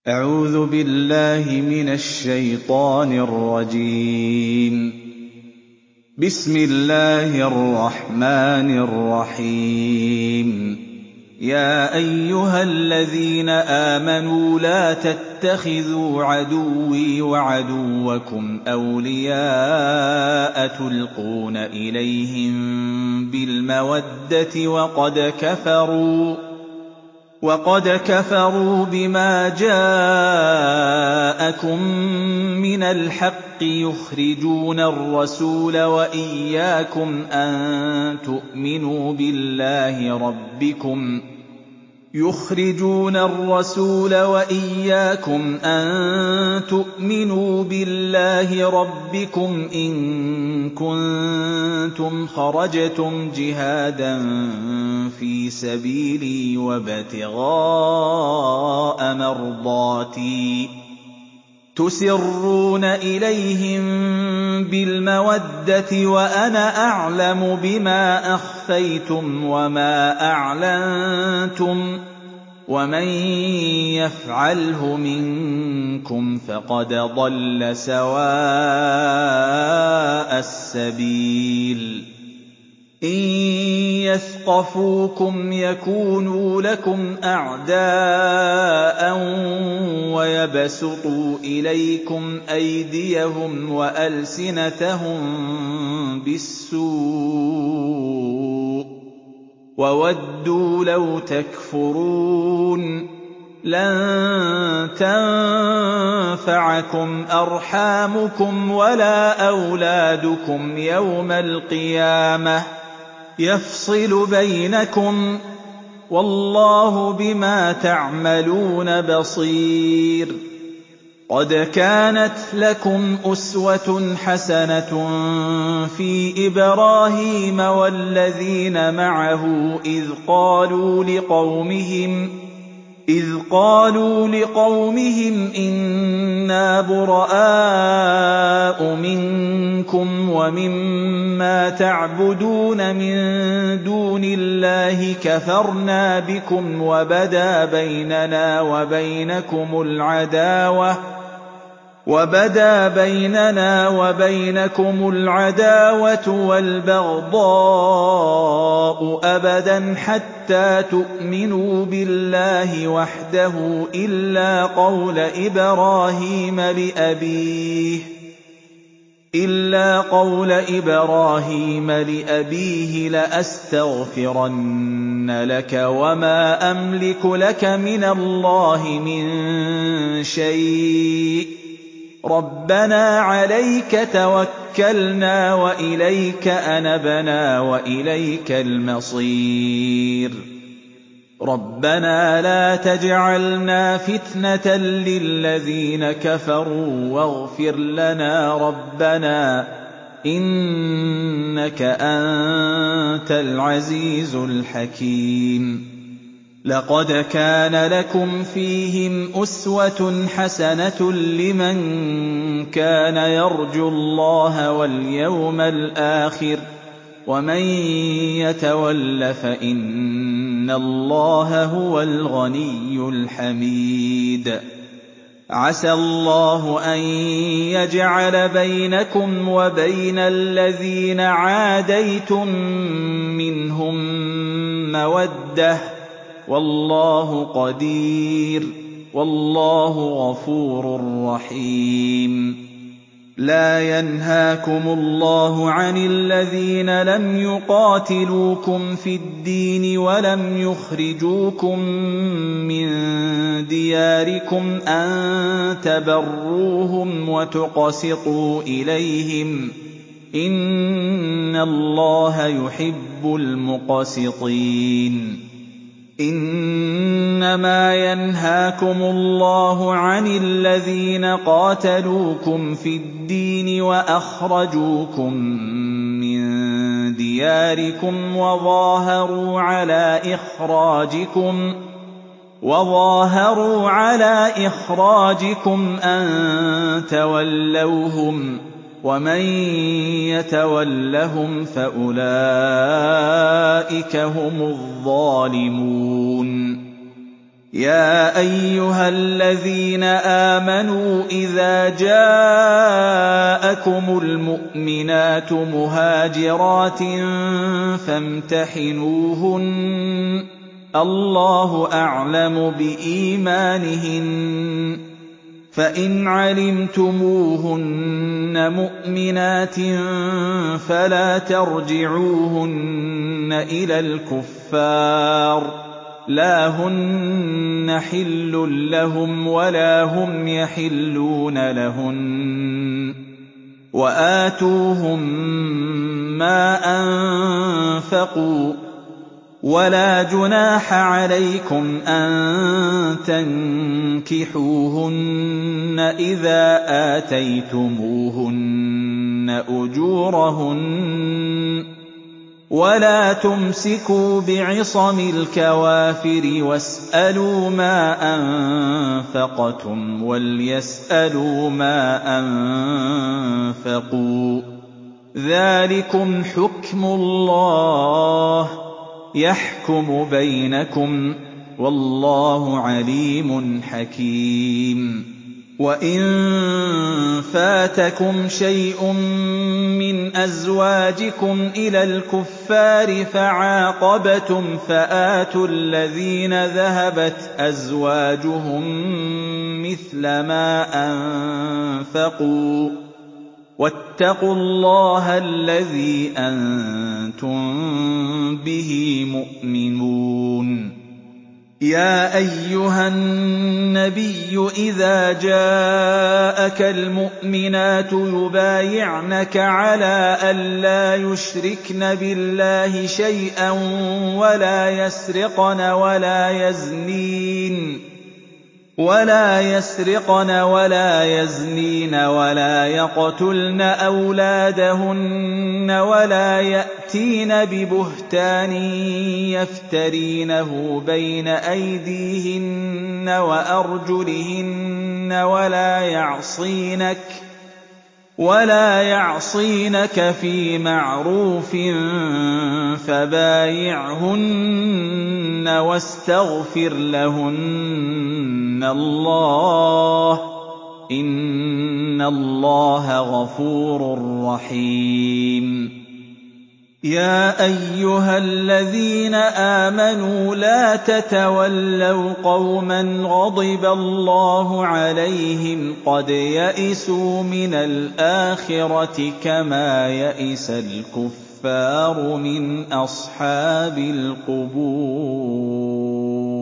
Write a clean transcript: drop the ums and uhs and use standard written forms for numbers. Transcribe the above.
أعوذ بالله من الشيطان الرجيم. بسم الله الرحمن الرحيم. يا أيها الذين آمنوا لا تتخذوا عدوي وعدوكم أولياء تلقون إليهم بالمودة وقد كفروا بما جاءكم من الحق يخرجون الرسول وإياكم أن تؤمنوا بالله ربكم إن كنتم خرجتم جهادا في سبيلي وابتغاء مرضاتي تسرون إليهم بالمودة وأنا أعلم بما أخفيتم وما أعلنتم ومن يفعله منكم فقد ضل سواء السبيل. إن يثقفوكم يكونوا لكم أعداء ويبسطوا إليكم أيديهم وألسنتهم بالسوء وودوا لو تكفرون. لن تنفعكم أرحامكم ولا أولادكم يوم القيامة يفصل بينكم والله بما تعملون بصير. قد كانت لكم أسوة حسنة في إبراهيم والذين معه إذ قالوا لقومهم إنا براء منكم ومما تعبدون من دون الله كفرنا بكم وبدا بيننا وبينكم العداوة والبغضاء أبدا حتى تؤمنوا بالله وحده إلا قول إبراهيم لأبيه لأستغفرن لك وما أملك لك من الله من شيء ربنا عليك توكلنا وإليك أنبنا وإليك المصير. ربنا لا تجعلنا فتنة للذين كفروا واغفر لنا ربنا إنك أنت العزيز الحكيم. لقد كان لكم فيهم أسوة حسنة لمن كان يرجو الله واليوم الآخر ومن يتول فإن الله هو الغني الحميد. عسى الله أن يجعل بينكم وبين الذين عاديتم منهم مودة والله قدير والله غفور رحيم. لا ينهاكم الله عن الذين لم يقاتلوكم في الدين ولم يخرجوكم من دياركم أن تبروهم وتقسطوا إليهم إن الله يحب المقسطين. إنما ينهاكم الله عن الذين قاتلوكم في الدين وأخرجوكم من دياركم وظاهروا على إخراجكم أن تولوهم ومن يتولهم فأولئك هم الظالمون. يَا أَيُّهَا الَّذِينَ آمَنُوا إِذَا جَاءَكُمُ الْمُؤْمِنَاتُ مُهَاجِرَاتٍ فَامْتَحِنُوهُنَّ ۖ اللَّهُ أَعْلَمُ بِإِيمَانِهِنَّ ۖ فَإِنْ عَلِمْتُمُوهُنَّ مُؤْمِنَاتٍ فَلَا تَرْجِعُوهُنَّ إِلَى الْكُفَّارِ ۖ لَا هُنَّ حِلٌّ لَّهُمْ وَلَا هُمْ يَحِلُّونَ لَهُنَّ ۖ وَآتُوهُم مَّا أَنفَقُوا ۚ وَلَا جُنَاحَ عَلَيْكُمْ أَن تَنكِحُوهُنَّ إِذَا آتَيْتُمُوهُنَّ أُجُورَهُنَّ ۚ وَلَا تُمْسِكُوا بِعِصَمِ الْكَوَافِرِ وَاسْأَلُوا مَا أَنفَقْتُمْ وَلْيَسْأَلُوا مَا أَنفَقُوا ۚ ذَٰلِكُمْ حُكْمُ اللَّهِ ۖ يَحْكُمُ بَيْنَكُمْ ۚ وَاللَّهُ عَلِيمٌ حَكِيمٌ. وَإِن فَاتَكُمْ شَيْءٌ مِّنْ أَزْوَاجِكُمْ إِلَى الْكُفَّارِ فَعَاقَبْتُمْ فَآتُوا الَّذِينَ ذَهَبَتْ أَزْوَاجُهُم مِّثْلَ مَا أَنفَقُوا ۚ وَاتَّقُوا اللَّهَ الَّذِي أَنتُم بِهِ مُؤْمِنُونَ. يَا أَيُّهَا النَّبِيُّ إِذَا جَاءَكَ الْمُؤْمِنَاتُ يُبَايِعْنَكَ عَلَىٰ أَن لَّا يُشْرِكْنَ بِاللَّهِ شَيْئًا وَلَا يَسْرِقْنَ وَلَا يَزْنِينَ وَلَا يَقْتُلْنَ أَوْلَادَهُنَّ وَلَا يَأْتِينَ بِبُهْتَانٍ يَفْتَرِينَهُ بَيْنَ أَيْدِيهِنَّ وَأَرْجُلِهِنَّ وَلَا يَعْصِينَكَ فِي مَعْرُوفٍ فَبَايِعْهُنَّ وَاسْتَغْفِرْ لَهُنَّ اللَّهَ ۖ إِنَّ اللَّهَ غَفُورٌ رَّحِيمٌ. يَا أَيُّهَا الَّذِينَ آمَنُوا لَا تَتَوَلَّوْا قَوْمًا غَضِبَ اللَّهُ عَلَيْهِمْ قَدْ يَئِسُوا مِنَ الْآخِرَةِ كَمَا يَئِسَ الْكُفَّارُ مِنْ أَصْحَابِ الْقُبُورِ.